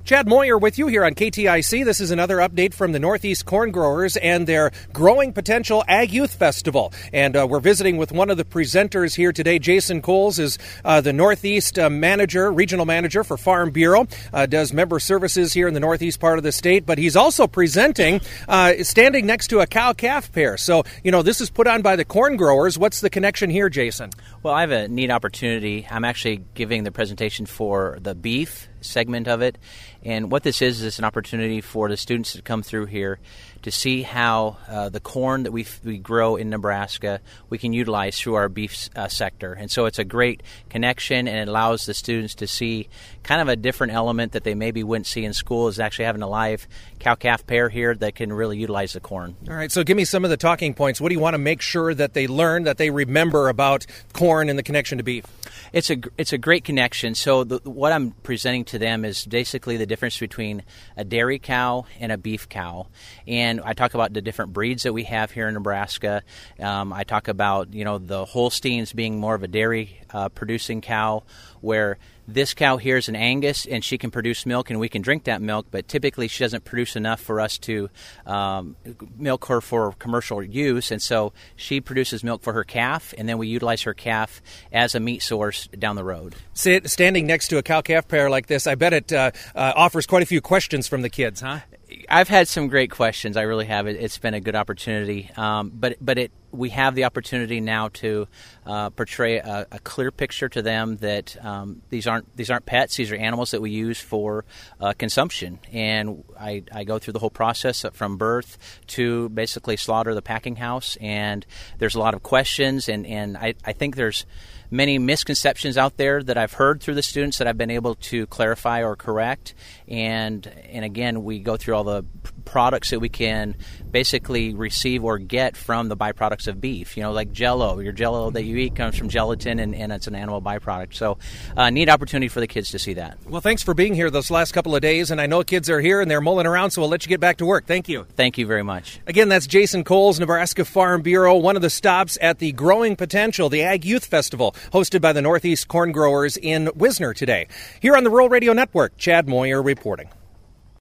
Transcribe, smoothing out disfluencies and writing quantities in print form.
Chad Moyer with you here on KTIC. This is another update from the Northeast Corn Growers and their Growing Potential Ag Youth Festival. And we're visiting with one of the presenters here today. Jason Coles is the Northeast regional manager for Farm Bureau, does member services here in the northeast part of the state, but he's also presenting, standing next to a cow-calf pair. So, this is put on by the corn growers. What's the connection here, Jason? Well, I have a neat opportunity. I'm actually giving the presentation for the beef segment of it. And what this is an opportunity for the students to come through here to see how the corn that we grow in Nebraska we can utilize through our beef sector. And so it's a great connection, and it allows the students to see kind of a different element that they maybe wouldn't see in school, is actually having a live cow-calf pair here that can really utilize the corn. All right, so give me some of the talking points. What do you want to make sure that they learn, that they remember about corn and the connection to beef? It's a great connection. So what I'm presenting to them is basically the difference between a dairy cow and a beef cow. And I talk about the different breeds that we have here in Nebraska. I talk about, the Holsteins being more of a dairy producing cow, where this cow here is an Angus, and she can produce milk, and we can drink that milk, but typically she doesn't produce enough for us to milk her for commercial use, and so she produces milk for her calf, and then we utilize her calf as a meat source down the road. Standing next to a cow-calf pair like this, I bet it offers quite a few questions from the kids, huh? I've had some great questions. I really have. It's been a good opportunity, we have the opportunity now to portray a clear picture to them that these aren't pets. These are animals that we use for consumption. And I go through the whole process from birth to basically slaughter, the packing house. And there's a lot of questions, and I think there's many misconceptions out there that I've heard through the students that I've been able to clarify or correct. And again, we go through all the products that we can basically receive or get from the byproducts of beef. Like Jell-O. Your Jell-O that you eat comes from gelatin, and it's an animal byproduct. So neat opportunity for the kids to see that. Well, thanks for being here those last couple of days, and I know kids are here and they're mulling around, so we'll let you get back to work. Thank you. Thank you very much. Again, that's Jason Coles, Nebraska Farm Bureau, one of the stops at the Growing Potential, the Ag Youth Festival, hosted by the Northeast Corn Growers in Wisner today. Here on the Rural Radio Network, Chad Moyer reporting.